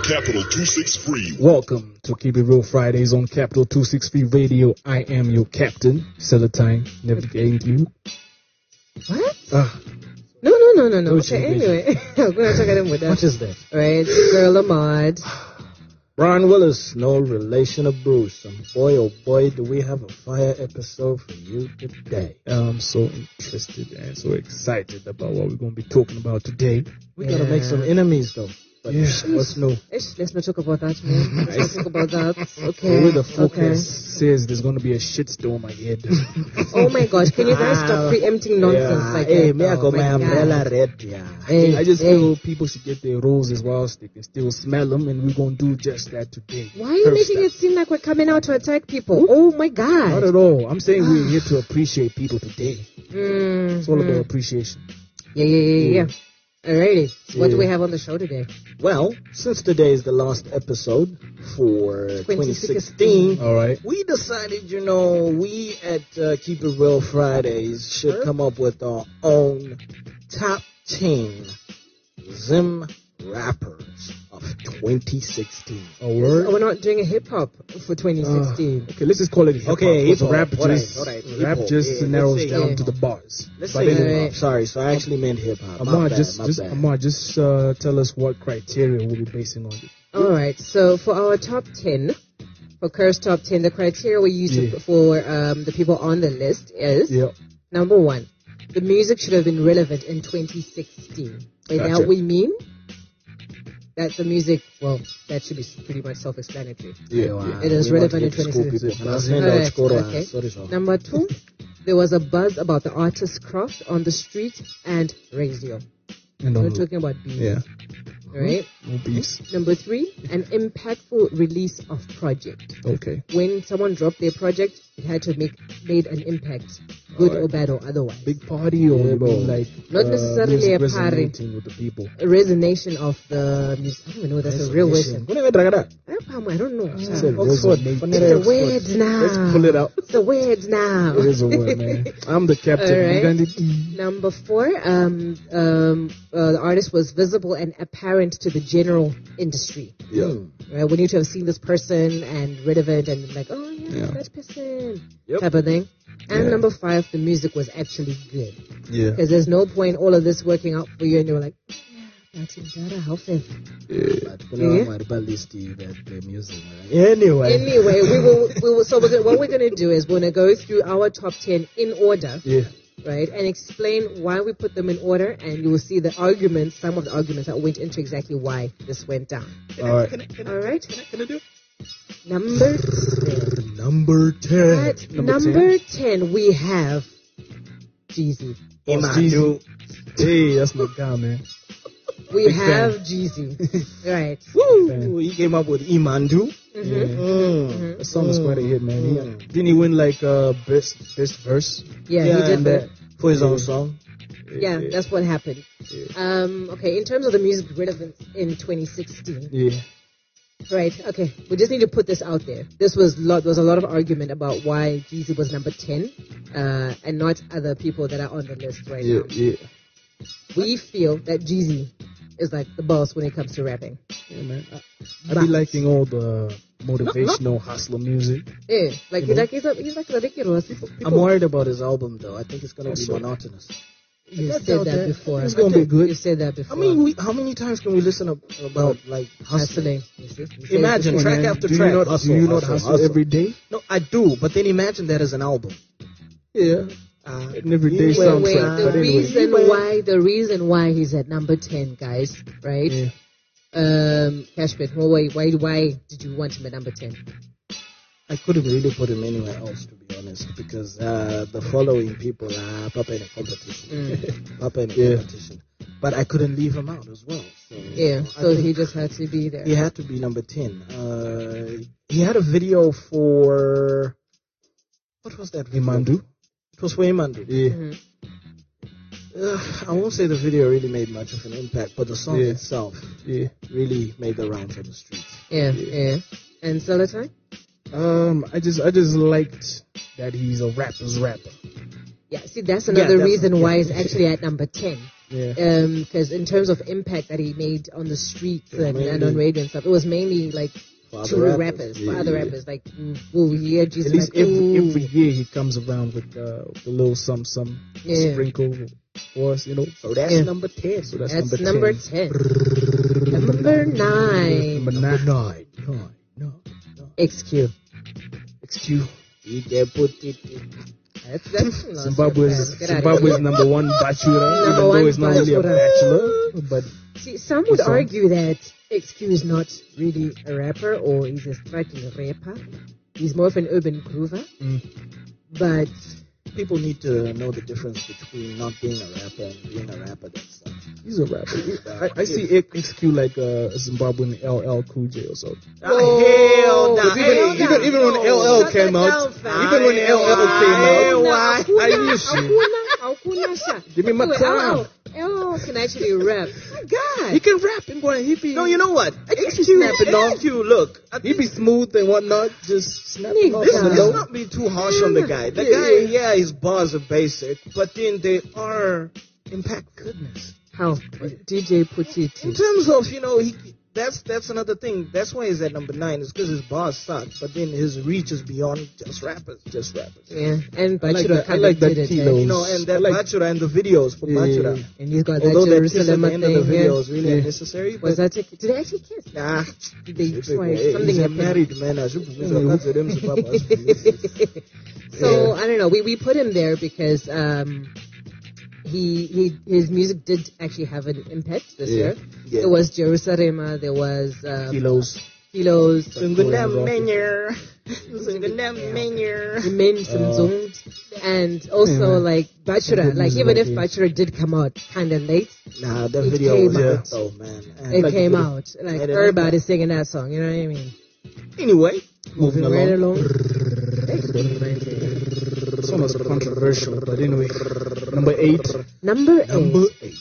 Capital 263. Welcome to Keep It Real Fridays on Capital 263 Radio. I am your captain, Celatine, navigating you. What? No. Okay, anyway, we're going to talk about with that. What is that? Right, Girl Ahmad. Brian Willis, no relation of Bruce. And boy, oh boy, do we have a fire episode for you today. I'm so interested and so excited about what we're going to be talking about today. We gotta make some enemies though. But what's new? Let's not talk about that, man. Let's not talk about that. Okay. With the focus says there's going to be a shitstorm ahead. Oh my gosh, can you guys stop preempting nonsense like Hey, that? me I got my umbrella red, Hey, I just feel people should get their roses whilst they can still smell them, and we're going to do just that today. Why are you making it seem like we're coming out to attack people? Oh my Not god. at all. I'm saying we're here to appreciate people today. Mm, It's all about appreciation. yeah. Alrighty, what do we have on the show today? Well, since today is the last episode for 2016, All right. we decided, we at Keep It Real Fridays should come up with our own top 10 Zim rappers of 2016. A word? We're not doing a hip hop for 2016. Okay, let's just call it hip hop. Okay, because hip-hop. rap Alright, just, alright, rap hip-hop. just Yeah, narrows let's say down hip-hop. to the bars. Let's But say anyway, hip-hop. Sorry, so I actually meant hip-hop. Ahmad, My just bad. Ahmad, just tell us what criteria we'll be basing on it. Alright, so for our top 10, for Curse top 10, the criteria we use for the people on the list is, number one, the music should have been relevant in 2016. By Gotcha. that we mean that the music, well, that should be pretty much self-explanatory. It is relevant in 2016. Alright, okay. Number two, there was a buzz about the artist's craft on the street and radio. And We're talking about beats. Right? No beats. Number three, an impactful release of project. Okay. When someone dropped their project, it had to made an impact, good or bad or otherwise. Big party or like Not necessarily music a party. resonating with the people. A resonation of the music. I don't even know if that's a real word. I don't know. Said Oxford. resonate. It's the words now. Let's pull it out. It's the words now. It is a word, man. I'm the captain. All right. We're gonna do- Number four, the artist was visible and apparent to the general industry. Right? We need to have seen this person and relevant and like, oh yeah, that person type of thing. And number five, the music was actually good. Yeah. Because there's no point all of this working out for you and you're like, how fast? Anyway, What we're gonna do is we're gonna go through our top 10 in order. Yeah. Right, and explain why we put them in order, and you will see the arguments, some of the arguments that went into exactly why this went down. All right. All right. Can I do? Number 10. At number 10, we have Jeezy. Jeezy. Hey, that's my guy, man. We have Jeezy. Right. Woo! He came up with Imandu. That song is quite a hit, man. Didn't he win like best verse? Yeah, he did that. For his own song. Yeah, that's what happened. Okay, in terms of the music relevance in 2016. Yeah. Right, okay. We just need to put this out there. There was a lot of argument about why Jeezy was number 10 and not other people that are on the list right now. Yeah. We feel that Jeezy is like the boss when it comes to rapping. Yeah, man. I be liking all the motivational hustler music. Yeah, like he's like ridiculous. I'm worried about his album though. I think it's gonna be monotonous. You said that before. It's gonna be good. You said that before. I mean, how many times can we listen about like hustling? hustling. Imagine track after Do track. you not hustle every day? No, I do. But then imagine that as an album. Yeah. An everyday Wait, soundtrack. the But anyway. reason why he's at number 10, guys, right? Yeah. Cashpit, why did you want him at number 10? I couldn't really put him anywhere else, to be honest, because the following people are Papa in a competition. Papa in a competition. But I couldn't leave him out as well. So he just had to be there. He had to be number 10. He had a video for... What was that? Imandu? It was for Imandu. Yeah. I won't say the video really made much of an impact, but the song itself really made the rounds on the streets. Yeah. And Celatine? I just liked that he's a rapper's rapper. Yeah, see, that's another reason why he's actually at number 10. Yeah. Because in terms of impact that he made on the streets and on radio and stuff, it was mainly like to rappers, for other rappers. Like, we'll hear Jesus. At least like, every year he comes around with the little some sprinkle for us, you know. So that's number 10. So that's number 10. Number 9. Number 9. XQ. XQ. DJ put it. That's Zimbabwe's number one bachelor. Even though he's not really a bachelor, but see, some would argue that XQ is not really a rapper, or he's a striking rapper. He's more of an urban groover. But people need to know the difference between not being a rapper and being a rapper themselves. He's a rapper. I see XQ like a Zimbabwean LL Cool J or so. Hell nah. Even when LL came out, I knew shit. Give me my time. LL can actually rap. My God. He can rap and boy, he be. No, you know what? XQ, look. He be smooth and whatnot, just snapping off. Let's not be too harsh on the guy. The guy, his bars are basic, but then they are impact. Goodness. How? DJ puts it. In terms of, that's another thing. That's why he's at number 9. It's because his bars suck, but then his reach is beyond just rappers. Yeah, and Bachura I like that kilos. And that Bachura and the videos for Bachura. And he's got although that Jerusalem thing. At the end of the video is really unnecessary. Was that did they actually kiss? Nah. Did they try something? He's a married man. So I don't know. We put him there because his music did actually have an impact this year. Yeah. There was Jerusalem, there was Kilos. And also like Bachura. Like even if Bachura did come out kinda late. Nah, that video was out though, man. It came out. Like everybody's singing that song, you know what I mean? Anyway, moving right along. It's almost controversial, but anyway. Number 8. Number 8.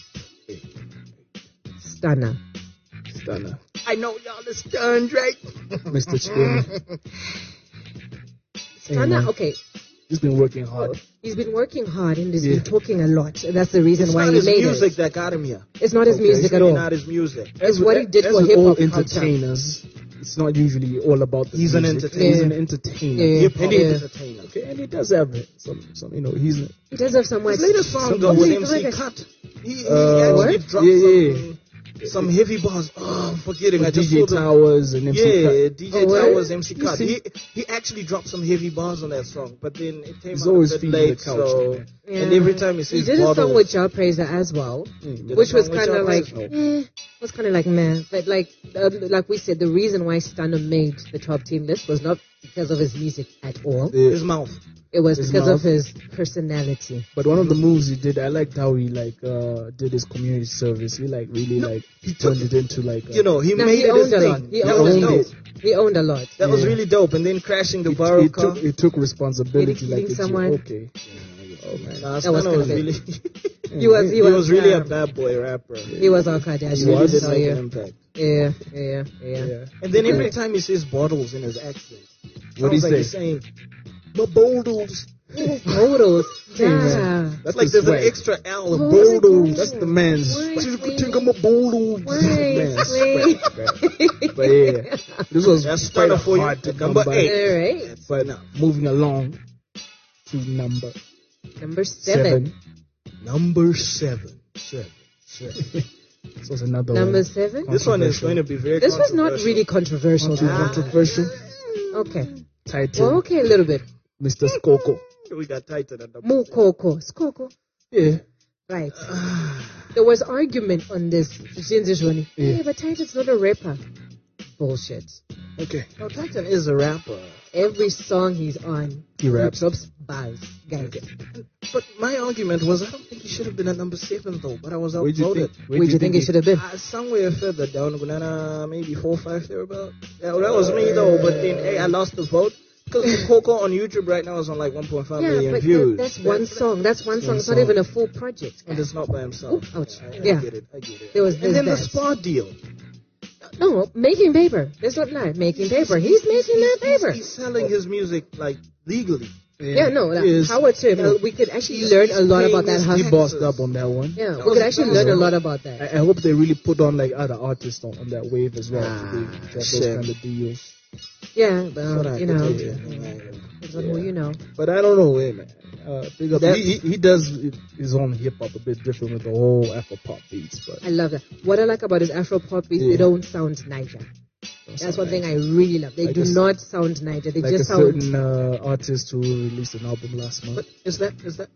Stunna. I know y'all are stunned, right? Mr. Stunna. Stunna, okay. He's been working hard. He's been working hard and he's been talking a lot. That's the reason why he made it. It's not his music that got him here. It's not his music at all. It's not his music. It's what he did for hip-hop entertainers. It's not usually all about the music. An entertainer. He's an entertainer. Hip-hop entertainer. Okay, and he does have some he does have some. His latest song though with MC Cut. He actually dropped some heavy bars. Oh, I'm forgetting. I just DJ Towers and MC Cut. DJ Towers, MC Cut. He actually dropped some heavy bars on that song, but then it came out always a bit late. The couch, and every time he says he did a song with Jah Praiser as well, which was kind of like was kind of like meh. But like we said, the reason why Stunna made the top 10 list was not because of his music at all. His mouth. It was because of his personality. But one of the moves he did, I liked how he did his community service. He he turned it into like he made it his thing. He owned a lot. That was really dope. And then crashing the bar car. He took responsibility. Like someone. Okay. Oh man, that was really. He was really a bad boy rapper. He was our Kardashian. He really did make an impact. Yeah. And then every time he says bottles in his accent, what do you say? He's saying, "My bottles." Bottles. Yeah. That's like there's an extra L. Bottles. That's the man's. But yeah, this was quite hard to come by. All right. But moving along to number 7. Number 7. This was another number 7. This one is going to be very. This was not really controversial. Controversial. Okay. Titan. Well, okay, a little bit. Mr. Skoko. We got Titan at number. Mukoko. Skoko. Yeah. Right. There was argument on this. Yeah, but Titan's not a rapper. Bullshit. Okay. No, Titan is a rapper. Every song he's on, he raps. Drops bars, guys. But my argument was, I don't think he should have been at number 7 though. But I was outvoted. Where do you think he should have been? Somewhere further down, maybe 4 or 5 thereabout. Yeah, that was me though. But then, I lost the vote. Because Coco on YouTube right now is on like 1.5 million views. That's one song. That's one song. It's not even a full project. And it's not by himself. Ooh, ouch. I get it. And then the Spa deal. No, making paper. That's not Making paper. He's making that paper. He's selling his music like legally. Yeah, no, power to him. We could actually learn a lot about that. He bossed up on that one. Yeah, we could actually learn a lot about that. I hope they really put on like other artists on that wave as well to drop those kind of deals. Yeah, but depends on who you know. But I don't know, man. He does his own hip hop a bit different with the whole Afro pop beats. But I love that. What I like about his Afro pop beats, they don't sound Niger. That's one thing I really love. They do not sound Niger. They just sound. Like a certain artist who released an album last month. But is that?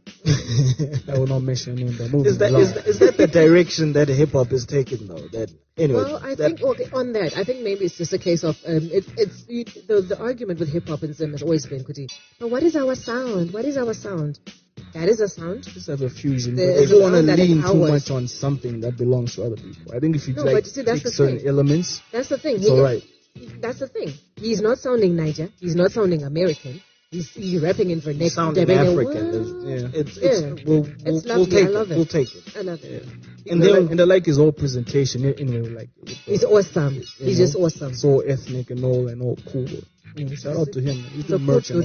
I will not mention in the movie. Is that the direction that hip hop is taking though? Well, I think on that, I think maybe it's just a case of the argument with hip hop and Zim has always been, Kuti. But what is our sound? What is our sound? That is a sound. Just have a fusion. If you want to lean too much on something that belongs to other people, I think if you take certain elements, that's the thing. It's all right. That's the thing. He's not sounding Niger. He's not sounding American. He's rapping in Vernacular. Sounding African. It's lovely. I love it. We'll take it. I love it. Yeah. And I like his whole presentation. Anyway, like he's awesome. He's just awesome. So ethnic and all cool. Shout out to him. He's the merchant.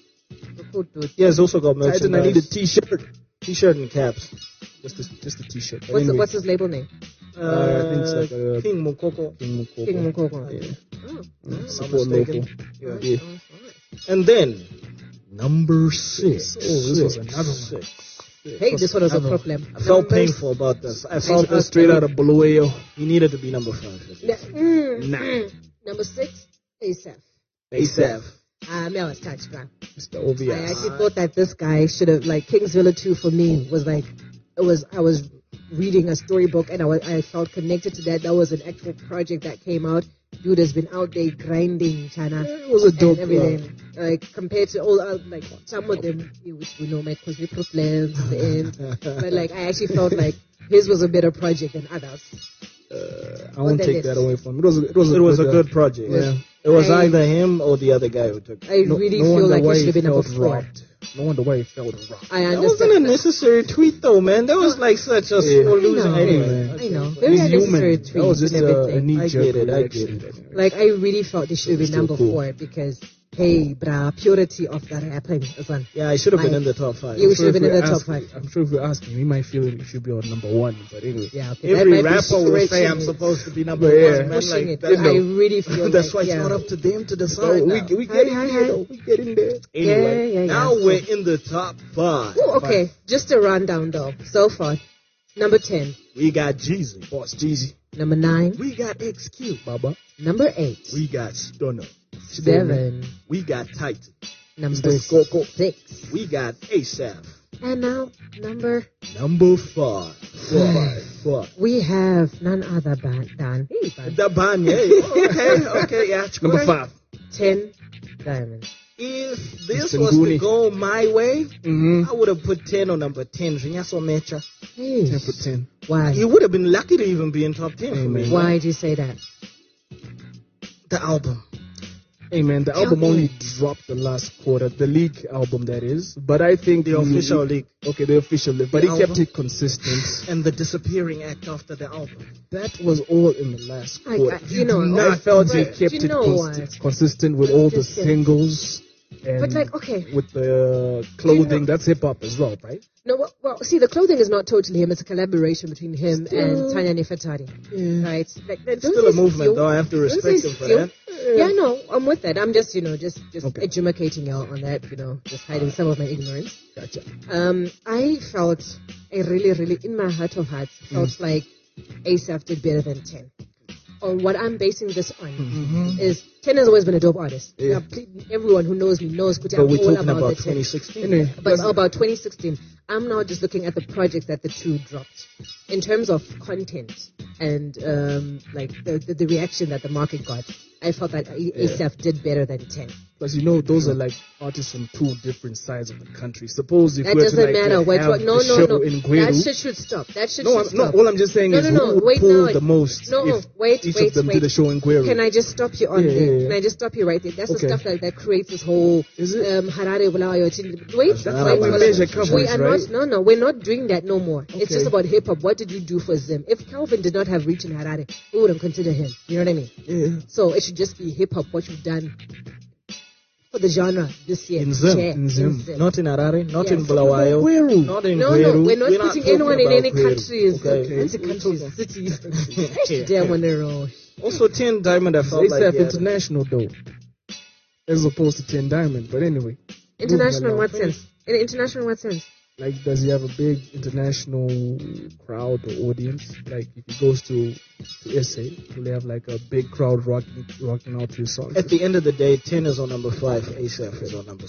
Yeah, he's also got merchandise. I need a t-shirt and caps. Just a t-shirt. What's his label name? I think it's like King Mukoko. King Mukoko. Yeah. Support local. Yeah. And then number 6. Oh, this was another one. Hey, this one was a problem. I felt painful about this. I felt this straight out of Bulawayo. He needed to be number 5. Number 6, ASAP. ASAP. I was touched, man. Mr. OVS. I actually thought that this guy should have, like, Kingsville 2 for me was like, I was reading a storybook and I felt connected to that. That was an actual project that came out. Dude has been out there grinding, China. It was a dope everything. Like, compared to all, like, some of them, which we know, cause we plans at the end. But, like, I actually felt like his was a better project than others. I won't take that away from him. It was a good project. Yeah. It was either him or the other guy who took it. I really feel like he should have been number 4. No wonder why he felt robbed. I understand. That wasn't a necessary tweet though, man. That was like such a small loser anyway. I know. Very unnecessary tweet. That was just a knee-jerk I get it. Like, I really felt he should have been number 4 because, hey, brah, purity of the rapping. Yeah, he should have been in the top 5. You should have been in the top 5. I'm sure if you're asking, he might feel he should be on number 1. But anyway. Yeah, okay. Every rapper will say I'm supposed to be number 1. Man, like, I really feel that's why it's not up to them to decide. We get in there, though. We get in there. Anyway, now we're in the top 5. Ooh, okay, just a rundown though. So far, number 10. We got Jeezy. Boss Jeezy. Number 9. We got XQ. Baba. Number 8. We got Stunner. 7. We got Titan. Number 6. We got ASAP. And now, number 5. We have none other than The band, yeah. Okay, yeah. Number 5. 10 Diamonds. If this was to go my way, I would have put 10 on number 10. 10 for 10. Why? You would have been lucky to even be in top 10 for me. Why do you say that? The album. Hey man, the album only dropped the last quarter, the leak album that is. But I think the official leak. Okay, the official leak. But he kept it consistent. And the disappearing act after the album. That was all in the last quarter. I felt he kept it consistent with all the singles. And but like, okay, with the clothing, that's hip hop as well, right? No, well, see, the clothing is not totally him. It's a collaboration between him and Tanya Nefertari, right? Like, it's still a movement, though. I have to respect him for that. Yeah, no, I'm with that. I'm just, just educating y'all on that, just hiding some of my ignorance. Gotcha. I felt, really, in my heart of hearts, felt like ASAP did better than 10. Or what I'm basing this on is 10 has always been a dope artist. Yeah. Everyone who knows me knows But we're talking about 2016. But about 2016, I'm now just looking at the projects that the two dropped. In terms of content and like the reaction that the market got, I felt that ASAP did better than 10. Because those are like artists from 2 different sides of the country. Suppose if that we doesn't matter. No. That shit should stop. No, all I'm just saying is who would pull the most if each of them did a show in Gweru. Can I just stop you on there? Can I just stop you right there? That's the stuff that creates this whole Harare Bulawayo. We're not doing that no more. Okay. It's just about hip hop. What did you do for Zim? If Calvin did not have reach in Harare, we wouldn't consider him. You know what I mean? Yeah. So it should just be hip hop. What you've done for the genre this year. In Zim. In Zim. Not in Harare, not Yes. in Bulawayo, Gweru. not in No, Gweru. we're not putting talking anyone in about any Gweru. countries. Okay. Fancy countries, cities. Damn on the road. Also, 10 Diamond, I felt It's like... ASAP yeah, International though, as opposed to 10 Diamond. But anyway, International in moving what along. sense? In international in what sense? Like, does he have a big international crowd or audience? Like, if he goes to SA, will they have like a big crowd rocking out to his songs? At the end of the day, 10 is on number 5, ASAP is on number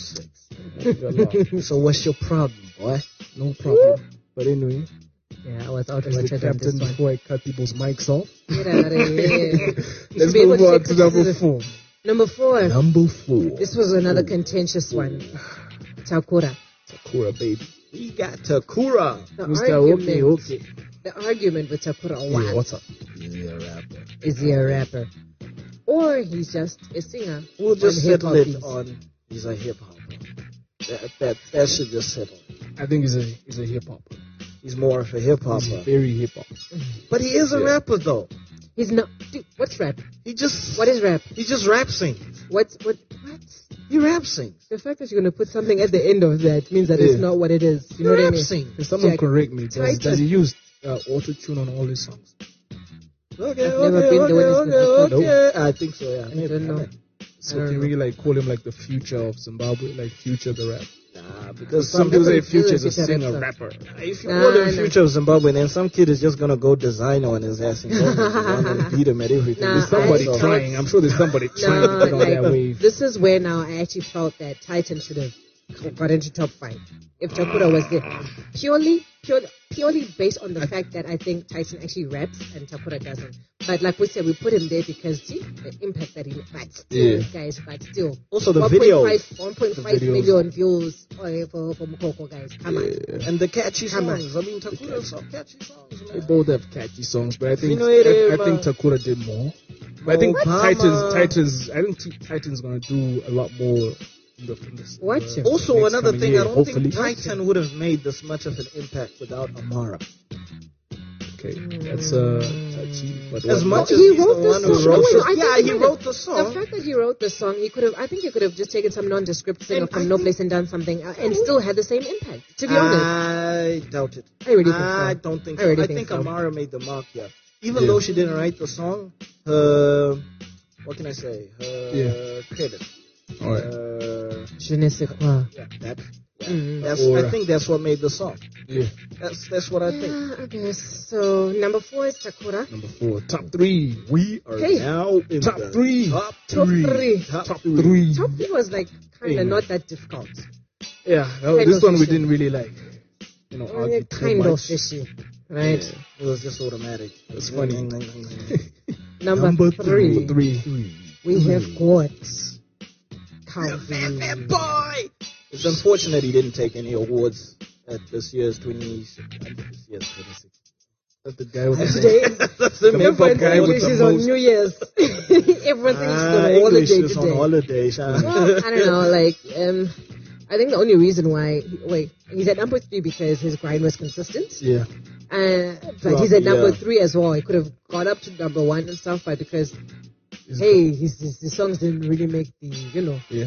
6. So what's your problem, boy? No problem. But anyway, Yeah, I was out of as my the tread on captain, this one. before I cut people's mics off, Get out of here. let's be able move to on take to number criticism. 4. Number 4. Number 4. This was another contentious one. Takura. Sakura, baby. We got Takura. The Mr. argument, Okay. the argument with Takura was, Yeah, what's up? Is he a rapper? is he a rapper? Or he's just a singer. We'll just on hip-hop settle it beats. on he's a hip hopper. That should just settle. I think he's a hip hop. He's more of a hip He's hopper. very hip hop. But he is a Yeah. rapper though. He's not. Dude, what's rap? He just What is rap? he just rap sings. What? He rap sings. The fact that you're gonna put something at the end of that means that it's Yeah. not what it is. You He know what I rap mean? sings. Can someone Jack, correct me? Titan. Does he use auto-tune on all his songs? Okay, I've never been the one who's been okay. I think so, yeah. I don't know. So I don't can know. we like call him like the future of Zimbabwe, like Future the rap? Nah, because Some people say Future Future is a is a singer rapper. rapper. if you Nah, call him nah. Future of Zimbabwe, then some kid is just gonna go designer on his ass and, and beat him at everything. Nah, There's somebody I trying. I'm sure there's somebody trying No, to get on that like, wave. this is where now I actually felt that Titan should have got into top 5 if Takura was there. Purely based on the fact that I think Titan actually raps and Takura doesn't. But like we said, we put him there because see the impact that he. But still, Yeah. guys, but still. Also the video 1.5 The videos. million views for Mukoko, guys. Come on. and the catchy Come on. songs. I mean, Takura has some catchy songs, They man. both have catchy songs, but I think Vinoere, I think man. Takura did more. But I think Obama. Titan's gonna do a lot more. In the Watch him. Also, next another coming thing, year, I don't hopefully. think Titan would have made this much of an impact without Amara. Okay, that's touchy. But As what- much as He he's wrote the the one who song. wrote No, the I think yeah, he he did. wrote the The song. fact that he wrote the song, I think he could have just taken some nondescript singer And from I No think- Place and done something and still had the same impact. To be honest, I doubt it. I really think so. I don't think I so. really I think think so. Amara made the mark here. Even Yeah. though she didn't write the song, her, what can I say? Her Yeah. credit. all right. je ne sais quoi. Yeah, that. Yeah. Mm. I think that's what made the song. Yeah, That's what I think. I guess. So number 4 is Takura. number 4, top 3. We are Hey. now in Top the 3. Top Top 3. Top 3. Top 3 was like kind Hey, of man. not that difficult. Yeah, Kind this of one we fishy. didn't really like. Argue too Kind of much. fishy, right? Yeah. It was just automatic. That's funny. Number 3, 3. we have got That Calvin. boy! It's unfortunate he didn't take any awards at this year's 26. That's the guy with the Today, That's the main everyone guy with thinks the he's on most- New Year's. Everyone thinks he's on English holiday is on today. holiday, Shan. Well, I don't know, like, I think the only reason why, he's at number 3 because his grind was consistent. Yeah. But he's at number Yeah. 3 as well. He could have got up to number 1 and stuff, but because, his songs didn't really make the, Yeah.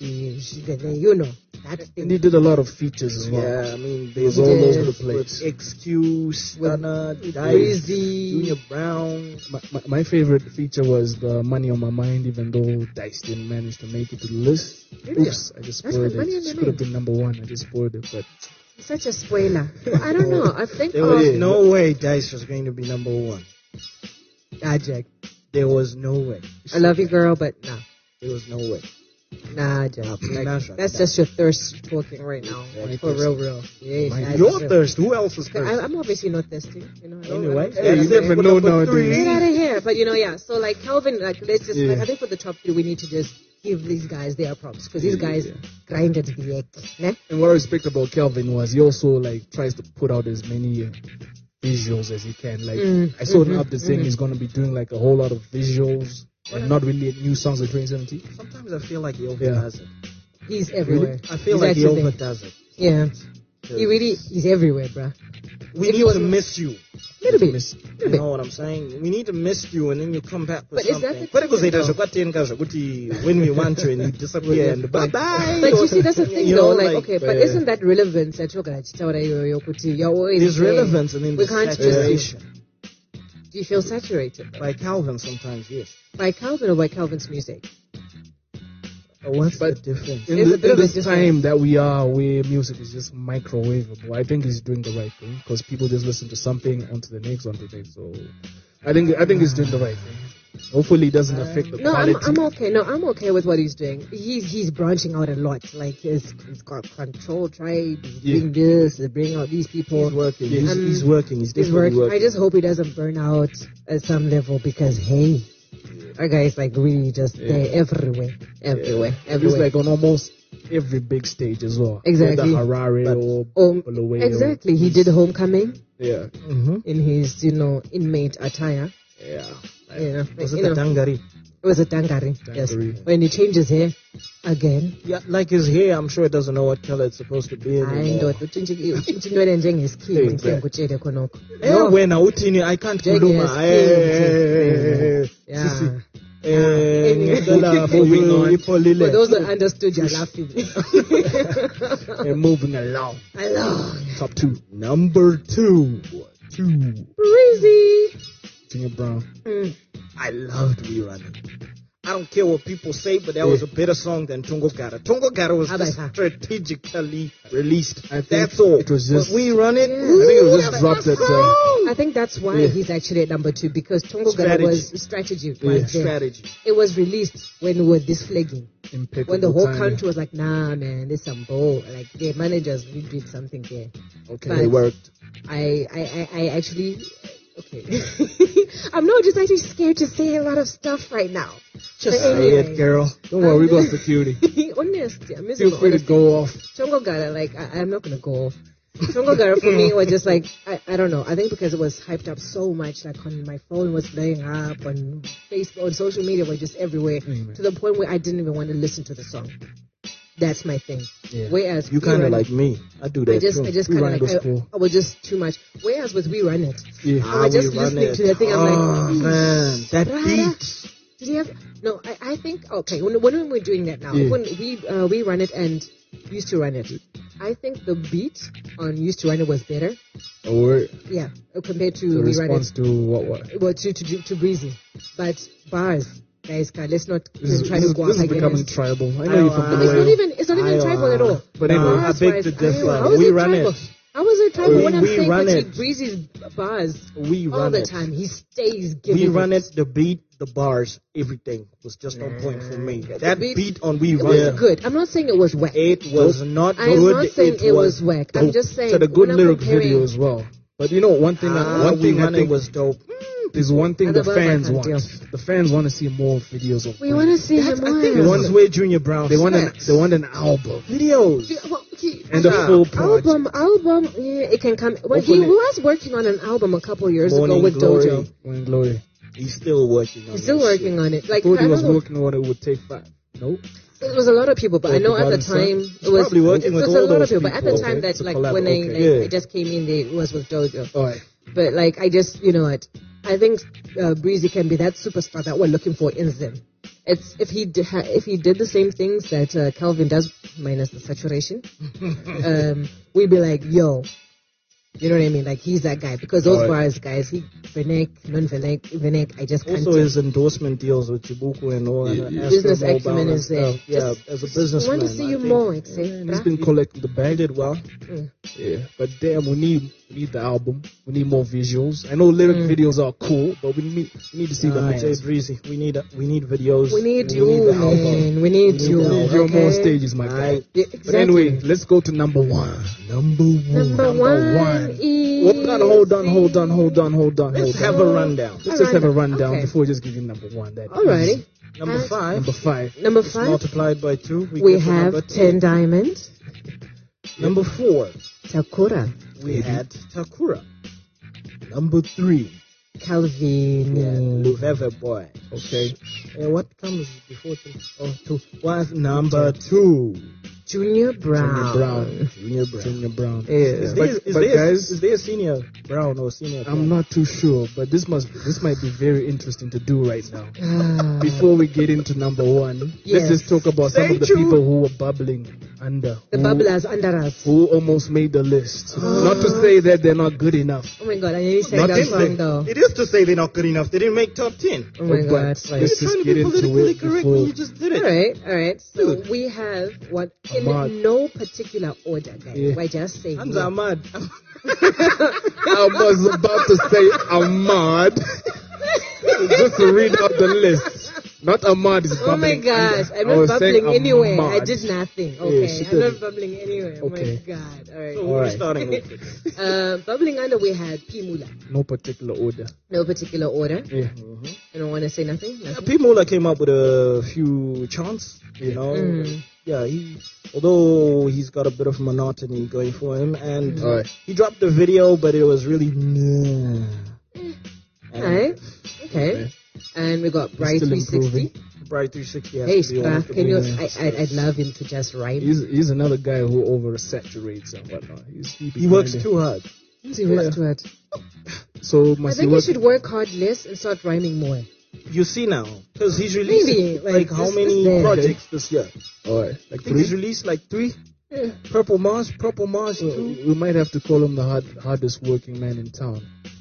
that And thing. he did a lot of features as well. Yeah, I mean, It was there's all Yes. over the with place. XQ, Stunner, Dice, Breezy. Junior Brown. My favorite feature was the Money on My Mind, even though Dice didn't manage to make it to the list. Really? Oops, I just That's spoiled what Money it. on My She could have Mind. been number 1. I just spoiled it, but Such a spoiler. Well, I don't know. I think There was no way Dice was going to be number 1. Jack. There was no way. I love you, girl, but nah. There was no way. Nah, Jack. Like, That's right. that's just your thirst talking right now. Exactly. For real. Yes, I Your just- thirst. Who else is thirsty? I'm obviously not thirsty, I don't- Anyway, I don't- hey, you that's never it for know number nowadays. Get 3. out of here. But yeah. So like Calvin, like let's just Yeah. like I think for the top 3 we need to just give these guys their props because these guys grinded the egg. Né? And what I respect about Kelvin was he also like tries to put out as many visuals as he can. Like I saw an update saying he's gonna be doing like a whole lot of visuals and not really new songs in 2017. Sometimes I feel like he overdoes it. He's everywhere. I feel He's like he actually there. overdoes it. Yeah. He's everywhere, bruh. We need to miss you. Little bit. You know what I'm saying? We need to miss you, and then you come back with something. But When we want you, and you disappear, and bye-bye. But you see, that's the thing, though. But isn't that relevance? There's relevance, and then we the can't saturation. Do you feel saturated? Though? By Calvin, sometimes, yes. By Calvin or by Calvin's music? What's the difference? In this time that we are, where music is just microwavable, I think he's doing the right thing because people just listen to something onto the next. So I think he's doing the right thing. Hopefully, it doesn't affect the quality. I'm okay. No, I'm okay with what he's doing. He's branching out a lot. Like he's got Control Tribe. He's doing this. He's bringing out these people. He's working. He's working. He's definitely working. I just hope he doesn't burn out at some level because our guy is like really just there everywhere. He's like on almost every big stage as well. Exactly. Whether Harare or Bulawayo. Exactly. He did Homecoming. Yeah. In his inmate attire. Yeah. Was it a Tangari? It was a Tangari. Yes. When he changes hair again. Yeah, like his hair, I'm sure it doesn't know what color it's supposed to be anymore. I can't kuluma. Moving on. For those that understood, you're laughing. Moving along. Top 2. Number 2. Breezy. Junior Brown. I loved Rerunning. I don't care what people say, but that was a better song than Tongo Gara. Tongo Gara was strategically released. That's all. It was just. But We Run It. I think it was just dropped at. I think that's why he's actually at number 2 because Tongo Gara was strategy. Strategy. It was released when we were this flagging. Impeccable when the whole timing. country was like, nah, man, this some bull. Like the managers really did something there. Okay, but it worked. I actually. Okay. I'm not just actually scared to say a lot of stuff right now. Just say it, girl. Don't worry, we got security. Honestly, I'm feel free to go off. Tongo Gara, I'm not going to go off. Tongo Gara for me was just like, I don't know. I think because it was hyped up so much, like on my phone was blowing up, on Facebook, on social media, was just everywhere, to the point where I didn't even want to listen to the song. That's my thing. Yeah. Whereas you kind of like me. I do that I just kind of like I was just too much. Whereas with We Run It, I was just listening to the thing. I'm like, man, that beat. Did he have? No, I think okay. When we're doing that now, when we Run It and Used to Run It, I think the beat on Used to Run It was better. Yeah, compared to We Run It. To what? Well, to Breezy, but bars. Guys, let's not try to go This is becoming tribal. I know you're from the It's not even tribal at all. But anyway, I beg to differ. We Run It. How is it tribal when I'm saying that Breezy's bars We Run all the it. time? He stays giving We Run It, the beat, the bars, everything was just on point for me. That beat on We Run It was good. I'm not saying it was whack. It was not good. I'm not saying it was whack. I'm just saying it's a good lyric video as well. But you know, one thing I think was dope. There's one thing the fans want. The fans want to see more videos of. We want to see him more. I think this is where Junior Brown. They want an album. Videos. And the full project. Album. Yeah, it can come. Well, he was working on an album a couple years ago with Dojo. Morning Glory. He's still working on it. He's still working on it. Like I thought he was working on it. Would take 5. Nope. It was a lot of people, but I know at the time it was probably working with all a lot those of people. But at the time that when I just came in, it was with Dojo. All right. But I just I think Breezy can be that superstar that we're looking for in Zim. It's if he did the same things that Calvin does minus the saturation, we'd be like, yo. You know what I mean? Like, he's that guy. Because those bars, guys, Vinek, I just can't. Also, his endorsement deals with Chibuku and all. Business acumen is there. Yeah, as a businessman. I want to see you more, I'd say. He's been collecting the bag. He did well. Yeah, but damn, we need the album. We need more visuals. I know lyric videos are cool, but we need to see the man. It's breezy. We need videos. We need you, man. We need you. You're more stages, my guy. Yeah, exactly. But anyway, let's go to number 1. Number one. Hold on. Let's have a rundown. Let's just have a rundown before we just give you number 1. Alrighty. Number 5. Number 5. Multiplied by 2. We have 10 Diamond. Number 4. Takura. We had Takura. Number 3. Calvin. Luveve Boy. Okay. What comes before 2? 2. What? Number 2. Junior Brown. Junior Brown. Yeah. Is there a senior Brown or senior Brown? I'm not too sure, but this might be very interesting to do right now. Before we get into number one, let's just talk about some of the people who were bubbling under. The bubblers under us. Who almost made the list. Not to say that they're not good enough. Oh my god, I nearly sang that song though. It is to say they're not good enough. They didn't make top 10. Oh my god. Let's just get into it correct when you just did it. Alright. So we have what in no particular order, guys. Yeah. We're just saying. Hamza Ahmad. I was about to say Ahmad. Just to read out the list. Not Ahmad is bubbling. Oh my gosh, I'm not bubbling anyway. I did nothing. Okay, I'm not bubbling anyway. Oh my god. Alright. So we're starting with bubbling under we had P Mula. No particular order. No particular order. Yeah. You don't want to say nothing? P Mula came up with a few chants, you know. Yeah, although he's got a bit of monotony going for him, and he dropped the video, but it was really Alright. Okay. And we got Bright 360. Bright 360. Hey, can you? I'd love him to just rhyme. He's another guy who oversaturates and whatnot. He works too hard. He works too hard. So I think he should work hard less and start rhyming more. You see now, because he's released like how many projects this year? Alright, I think he's released like 3. Yeah. Purple Mars 2. We might have to call him the hardest working man in town.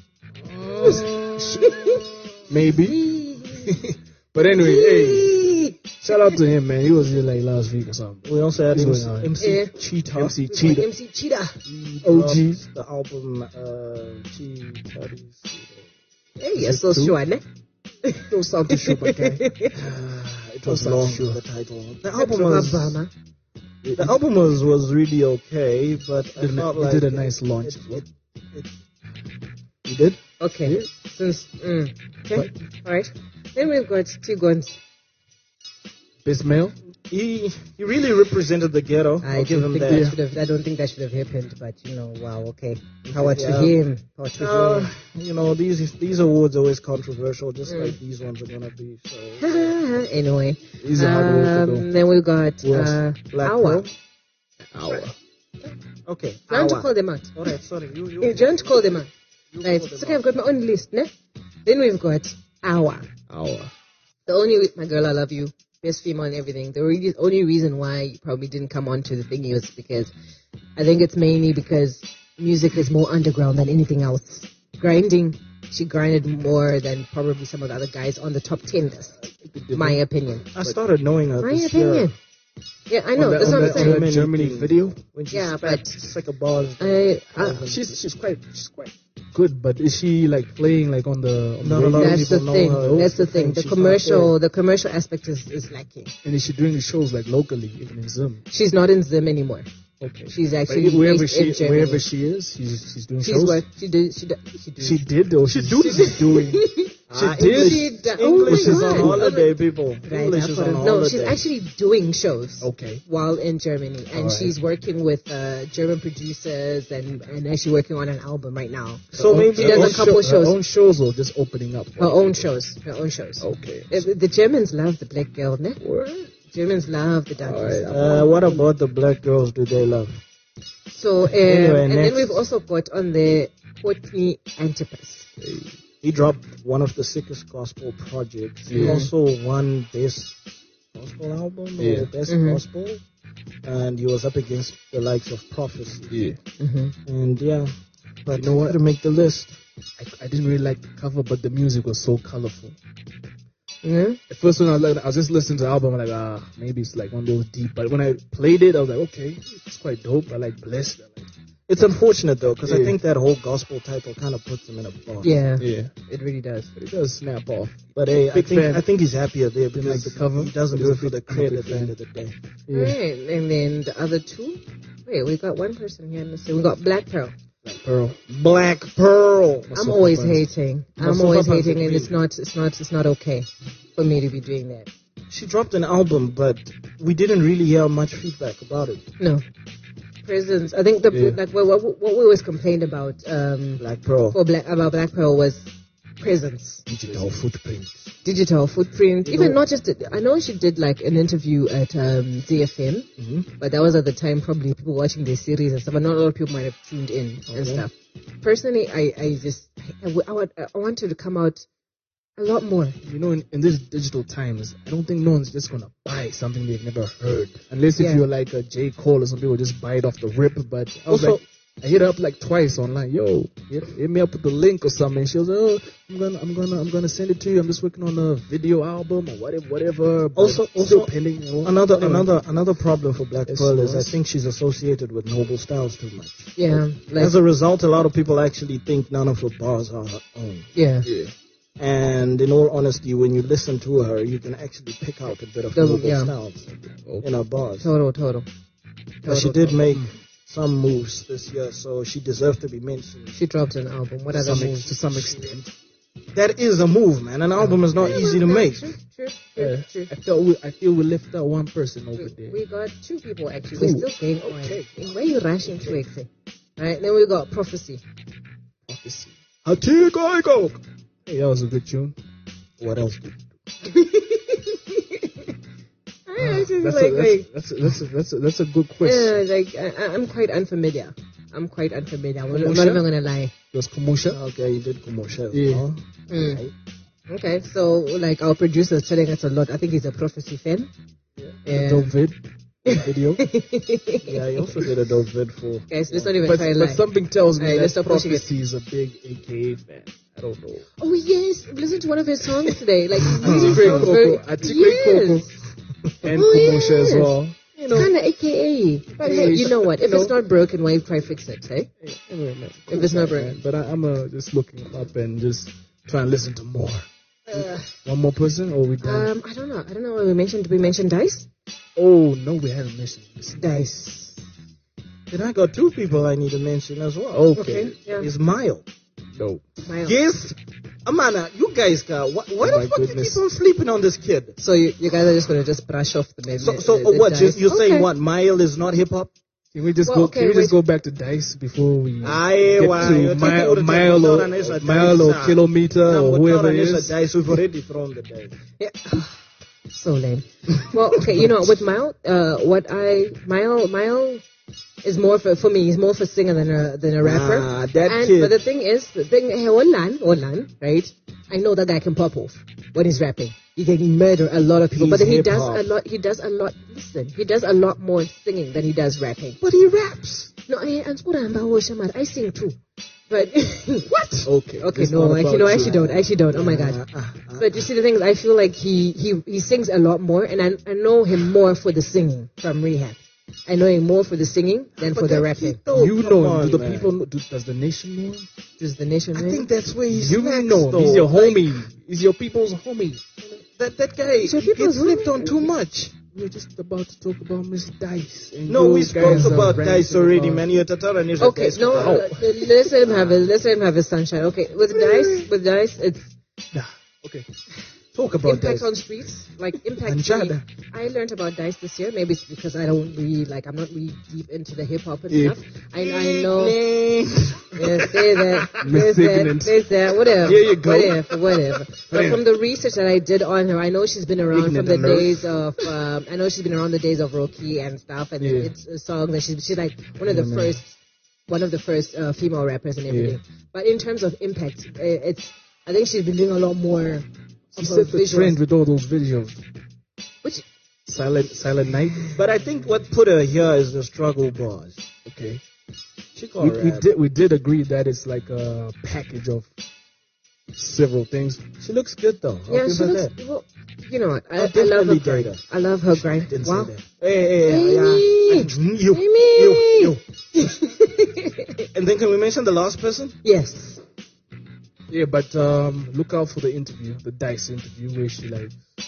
Maybe. But anyway, hey, shout out to him, man. He was here like last week or something. We also had MC Cheetah. MC Cheetah. OG. The album Cheetah. Hey, you're so sure, eh? Don't sound too sure, but guy. It was long, the title. The album was really okay, but I felt like it did a nice launch. You did? Okay. Yeah. Since okay. Alright. Then we've got Two Guns. Best male? He really represented the ghetto. I don't think that should have happened, but wow, okay. Power to him. You know, these awards are always controversial, just like these ones are gonna be. So anyway. Then we've got Hour. Okay. I want to call them out. Alright, sorry. You don't call them out. Right. It's okay, I've got my own list, ne? Then we've got Hour. My girl, I love you. Best female and everything. The only reason why you probably didn't come on to the thingy was because I think it's mainly because music is more underground than anything else. She grinded more than probably some of the other guys on the top 10 list. My opinion. I started knowing her this year. Yeah, I know. That's what I'm saying. The Germany video. When she but it's like a bars. She's quite good, but is she like playing like on the? That's the thing. That's the thing. The commercial aspect is lacking. And is she doing shows like locally, even in Zim? She's not in Zim anymore. Okay. She's actually wherever she is, she's doing shows. She did. She's doing. English is on holiday, people. English is on holiday. No, she's actually doing shows. Okay. While in Germany, and she's working with German producers and actually working on an album right now. So maybe she does a couple shows. Her own shows or just opening up? Her own shows. Okay. The Germans love the black girl, ne? Germans love the darkies. What about the black girls do they love? So, and then we've also got on the Courtney Antipas. He dropped one of the sickest gospel projects. He also won Best Gospel Album or Best Gospel. And he was up against the likes of Prophecy. And but you know what? To make the list. I didn't really like the cover, but the music was so colorful. Yeah. At first, when I was just listening to the album, I'm like, maybe it's like one of those deep. But when I played it, I was like, okay, it's quite dope. I like Blessed. It's unfortunate though, because I think that whole gospel title kind of puts him in a box. Yeah, it really does. But it does snap off. But hey, I think he's happier there because like the cover. He doesn't do it for the credit at the end of the day. Yeah. Right, and then the other two. Wait, we got one person here. We got Black Pearl. Black Pearl. I'm always hating, and it's not okay for me to be doing that. She dropped an album, but we didn't really hear much feedback about it. No. Presence. I think what we always complained about Black Pearl about Black Pearl was presence. Digital footprint. Even not just, I know she did like an interview at ZFM, but that was at the time probably people watching their series and stuff, but not a lot of people might have tuned in and stuff. Personally, I want her to come out a lot more. You know, in these digital times, I don't think no one's just gonna buy something they've never heard, unless if you're like a J. Cole or some people just buy it off the rip. But I hit her up like twice online. Yo, hit me up with the link or something. She was like, oh, I'm gonna send it to you. I'm just working on a video album or whatever. Also pending. Another problem for Black Pearl is I think she's associated with Noble Styles too much. Yeah. As a result, a lot of people actually think none of her bars are her own. Yeah. And in all honesty, when you listen to her, you can actually pick out a bit of Noble Styles in her bars. Total. But she did make some moves this year, so she deserves to be mentioned. She dropped an album. What other moves? To some extent. That is a move, man. An album is not easy to make. True. I feel we left out one person over there. We got two people actually. We're still going on. Okay. Where are you rushing to, Exe? Alright, then we got Prophecy. Hatigo. Hey, that was a good tune. What else did That's a good question. I'm quite unfamiliar. I'm not even gonna lie. It was Commercial. Okay, you did Commercial. Yeah. Right. Okay, so like our producer is telling us a lot. I think he's a Prophecy fan. Yeah. Dope video. Yeah, he also did a dope vid for. Guys, let's not even try and lie. But something tells me that Prophecy is a big AKA fan. I don't know. Oh yes, listen to one of his songs today. Like Coco and Commercial as well. You know, kind of AKA. But hey, you know what? If it's not broken, why try fix it? Hey, anyway, man, if it's not broken. But I'm just looking up and just trying to listen to more. One more person, or we done? I don't know. Did we mention Dice? Oh no, we haven't mentioned Dice. Then I got two people I need to mention as well. Okay. Yeah. Is Mile. No. Mile. Yes. Amana, you guys got why the fuck you keep on sleeping on this kid? So you guys are just gonna just brush off the So what? You're saying what? Mile is not hip hop? Can we just go back to Dice before we get to mile or kilometer or whoever it is? Dice, we've already thrown the dice. Yeah. So lame. Well, okay, you know, with Mile, Mile is more for me. He's more for singer than a rapper. But the thing is, Olan, right? I know that guy can pop off when he's rapping. He can murder a lot of people. But then he does a lot. Listen, he does a lot more singing than he does rapping. But he raps. No, I sing too. But what? Okay, no, I actually don't. Oh my god. But you see, the thing is, I feel like he sings a lot more, and I know him more for the singing from Rehab. I know him more for the singing than for the rapping. You know him. Do the people know? Does the nation know him? Does the nation know him? I think that's where he's. You know him. He's your homie. He's your people's homie. That guy gets slept on too much. We're just about to talk about Miss Dice. No, we spoke about Dice already, man. You're Tatara. Okay, no, let's let him have his sunshine. Okay, with Dice, it's okay. Talk about impact Dice. On streets, like impact. I learned about Dice this year. Maybe it's because I don't really I'm not really deep into the hip hop and stuff. I know. Yeah, say that. There's that. Whatever. Here you go. Whatever. But from the research that I did on her, I know she's been around from the days of. I know she's been around the days of Rocky and stuff, and it's songs. And she's like one of the first female rappers and everything. But in terms of impact, I think she's been doing a lot more. She set the trend with all those videos. Which Silent Night. But I think what put her here is the struggle bars. Okay. We did agree that it's like a package of several things. She looks good though. Yeah, she looks. Well, you know what? I love her grind. I love her grind. Wow. Hey. You. And then can we mention the last person? Yes. Yeah, but look out for the interview, the Dice interview, where she here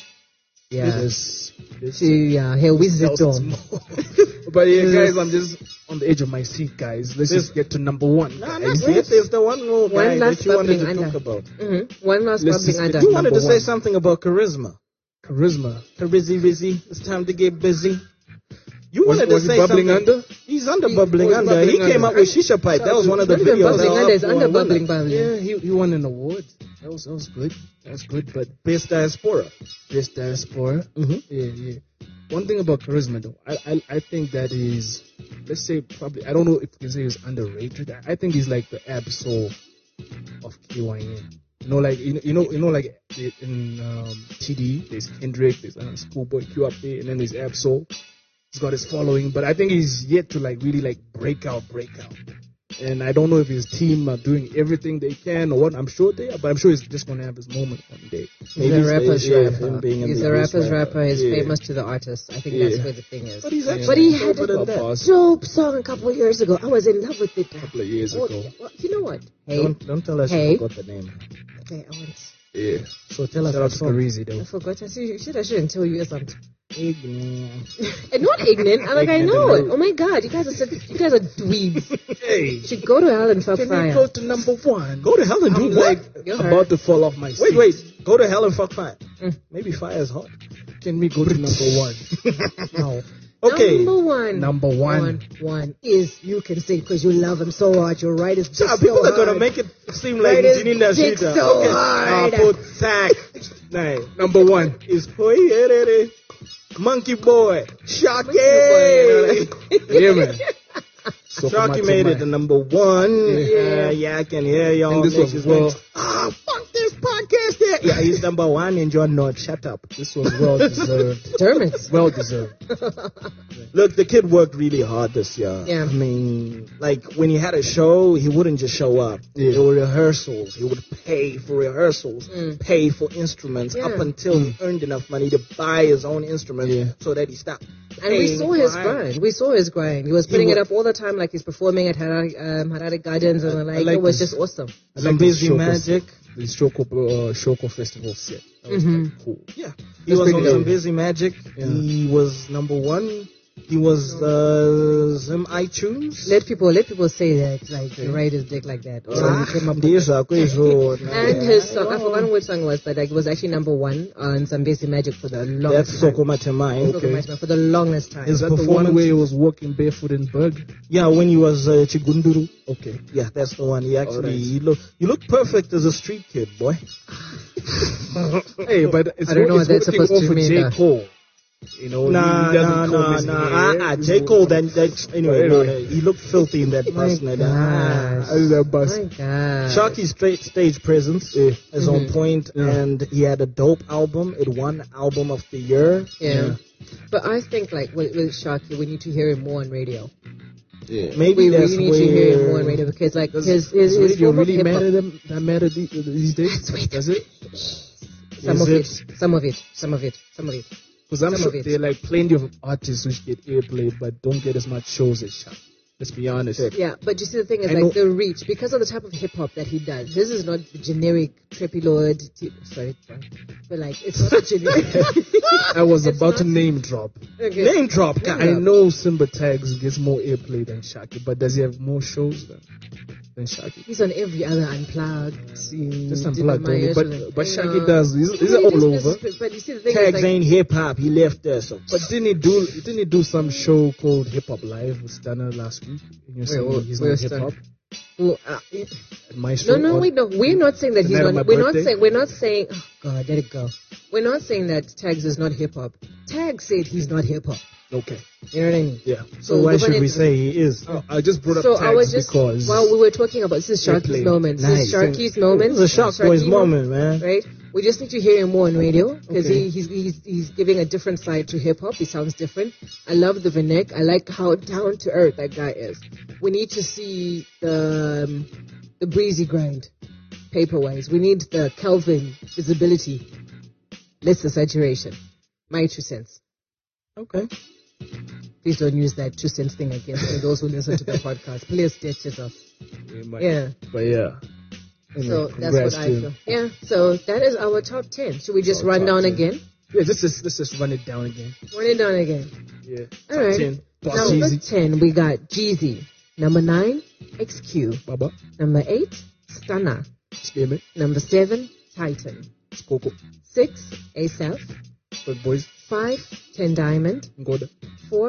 with the dome. But yeah, guys, I'm just on the edge of my seat, guys. Let's just get to number one. No, not yet. There's the one more guy that you wanted to talk about. Mm-hmm. One last bumping under. You wanted to say something about charisma. Charisma. Rizzy. It's time to get busy. You wanted to say bubbling something. Under? He's under bubbling under. He came up with Shisha Pipe. That was one of the Not even videos. bubbling under, it's under bubbling. Yeah, he won an award. That was good. That's good. But Best Diaspora. Best Diaspora. Mm-hmm. Yeah. One thing about charisma, though, I think that is, let's say, probably, I don't know if you can say he's underrated. I think he's like the Absol of KYN. Like like in TD, there's Kendrick, there's Schoolboy Q up there, and then there's Absol. He's got his following, but I think he's yet to like really like break out. And I don't know if his team are doing everything they can or what. I'm sure they are, but I'm sure he's just going to have his moment one day. He's a rapper's rapper. He's a rapper's rapper. He's famous to the artist. I think that's where the thing is. But he had a dope song a couple of years ago. I was in love with it. A couple of years ago. Well, you know what? Hey, don't tell us you forgot the name. Okay, I want. Yeah. So tell us. Shout out to Parisi, though. I forgot. I shouldn't tell you something. Ignorant. And not ignorant. I know it. Oh my God, you guys are dweebs. Hey, You should go to hell and fuck can fire. we go to number one? Go to hell and do I'm what? like about to fall off my seat. Wait. Go to hell and fuck fire. Maybe fire is hot. Can we go to number one? No. Okay. Number one is you can sing because you love him so hard. You're right. It's just People so are gonna hard. make it seem like Right, it's Jininda dick Shita. so Okay. hard. Put sack. Nah. Number one. Is Monkey Boy. Shocky. Yeah, man. So Shocky made it to number one. Yeah, I can hear y'all. And this was well. Fuck this podcast. Yeah, he's number one and you're not. Shut up. This was well deserved. Termits. Well deserved. Look, the kid worked really hard this year. Yeah. I mean, like, when he had a show, he wouldn't just show up. Yeah. There were rehearsals. He would pay for rehearsals, pay for instruments, up until he earned enough money to buy his own instruments so that he stopped. And we saw his grind. We saw his grind. He was putting it up all the time, like he's performing at Harare Gardens, and it was just awesome. Some Busy Magic. The Shoko Festival set. That was quite cool. Yeah. He was on Some Busy Magic. Yeah. He was number one. He was Zim iTunes. Let people say that, like, you ride his dick like that. And his song, I forgot which song it was, but like, it was actually number one on Some Busy Magic for the longest time. That's Soko Matemai. For the longest time. Is that the one where he was walking barefoot in Berg? Yeah, when he was Chigunduru. Okay. Yeah, that's the one. He actually, you look perfect as a street kid, boy. Hey, but it's I don't know what that's supposed to mean. J. Cole. He doesn't comb his hair. J. Cole, anyway, he looked filthy in that bus. My God. Sharky's stage presence is on point, and he had a dope album. It won Album of the Year. Yeah. But I think, like, with Sharky, we need to hear him more on radio. Yeah. Maybe we really need to hear him more on radio because, like, his radio really mad at him. That matter these days. Does it? Some of it. Because I'm sure there are like plenty of artists which get airplayed but don't get as much shows as Shaq. Let's be honest. Yeah, but you see the thing is, like, the reach, because of the type of hip hop that he does, this is not the generic Trippy Lord. But like, it's not a generic. I was about to name drop. Okay. Name drop. I know Simba Tags gets more airplay than Shaki, but does he have more shows than Shaki? He's on every other Unplugged. Just Unplugged only, but Shaki does. He's all over. But you see the thing Tags is, like, ain't hip hop. He left there. So. But didn't he do some show called Hip Hop Live with Stunner last week? And you're saying he's not hip hop? Well, Maestro, no, we're not saying that he's not. We're not saying. Oh God, let it go. We're not saying that Tags is not hip hop. Tags said he's not hip hop. Okay. You know what I mean? Yeah. So why should we say he is? I just brought up so Tags I was just, because while we were talking about this is Sharky's moment. Nice. This is Sharky's moment. This is a Shark Boy's moment, man. Right? We just need to hear him more on radio because he's giving a different side to hip hop. He sounds different. I love the Vinek. I like how down to earth that guy is. We need to see the breezy grind, paper wise. We need the Kelvin visibility, less the saturation. My 2 cents. Okay. Please don't use that 2 cents thing against those who listen to the podcast. Please state yourself. Yeah. But yeah. So that's what I feel. Yeah. So that is our top 10. Should we just run down 10. Again? Yeah. Let's just run it down again. Run it down again. Yeah. All right. 10. Number 10, we got Jeezy. Number 9, XQ. Baba. Number 8, Stunner. Scream it. Number 7, Titan. Coco. 6, ASAP. Good boys. 5, 10 Diamond. Ngoda. 4,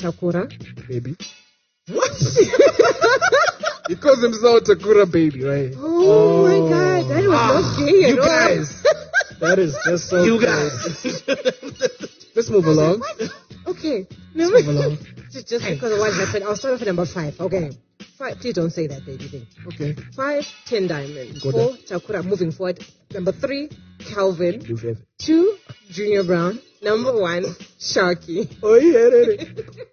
Takura. Baby. What? He calls himself Takura Baby, right? Oh my God, that was not gay at You all. guys. That is just so You good. guys. Let's move along. Okay. Let's move along. Just because of what happened, I'll start off at number 5. Okay. 5. Please don't say that, baby thing. Okay. 5, 10 Diamond. Go 4, Takura. Moving forward. Number 3, Calvin. Do favor. 2, Junior Brown. Number 1, Sharky. Oh, yeah.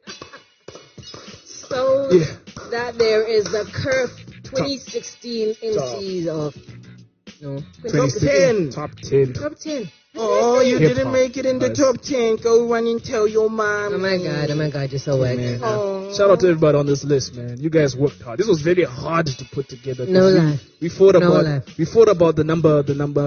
So Yeah. that there is the Curve 2016 MCs of no 2010. Top 10. top 10. Oh, you Hip-hop. didn't make it in the Nice. top 10. Go run and tell your mom. Oh my God, you're so wack. Man. Oh. Shout out to everybody on this list, man. You guys worked hard. This was very hard to put together. 'cause No we, lie. We fought No about lie. the number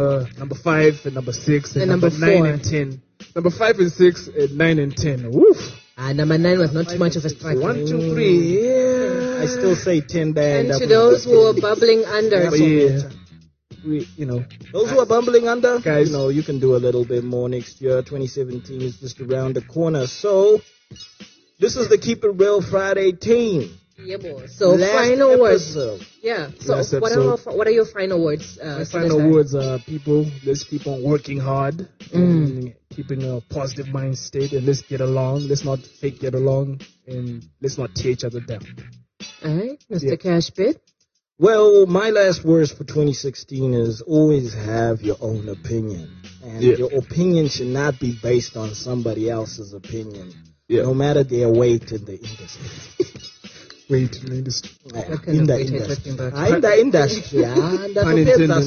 5 and number 6 and And number number 9 4. and 10. Number 5 and 6 and 9 and 10. Woof. Number 9 was not too much of a strike. 1, 2, 3. Yeah. I still say 10 band. And to those who are bubbling under, But yeah. We, Those who are bumbling under, Guys. you can do a little bit more next year. 2017 is just around the corner. So, this is the Keep It Real Friday team. yeah, boy. So Last final words. episode. Yeah. So Last what are your final words? My to final this guy? words are, people, let's keep on working hard and keeping a positive mind state, and let's get along. Let's not fake get along, and let's not tear each other down. All right, Mr. Yeah. Cashbit. Well, my last words for 2016 is always have your own opinion. And Yeah. your opinion should not be based on somebody else's opinion. Yeah. No matter their weight in the industry. Wait, in the industry. What kind In of the weight are you industry. talking about? In the industry. Pun intended.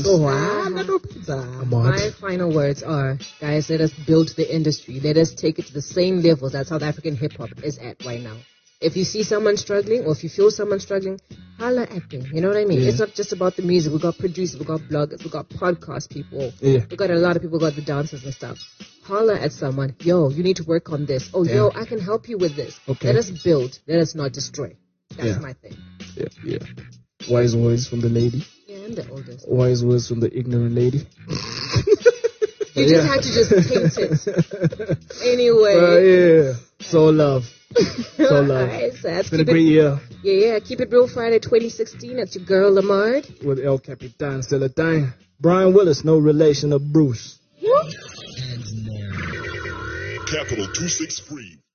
My What? final words are, guys, let us build the industry. Let us take it to the same level that South African hip-hop is at right now. If you see someone struggling, or if you feel someone struggling, holla at them. You know what I mean? Yeah. It's not just about the music. We got producers, we got bloggers, we got podcast people. Yeah. We got a lot of people, got the dancers and stuff. Holla at someone. Yo, you need to work on this. Oh, Yeah. yo, I can help you with this. Okay. Let us build. Let us not destroy. That's Yeah. my thing. Yeah. Wise words from the lady. Yeah, I'm the oldest. Wise words from the ignorant lady. You just had to just taint it. Anyway. Yeah. So love. So love. Alright, so It's been a great year Yeah, Keep It Real Friday 2016. That's your girl Lamard. with El Capitan Celatine. Brian Willis, no relation of Bruce. Capital 263.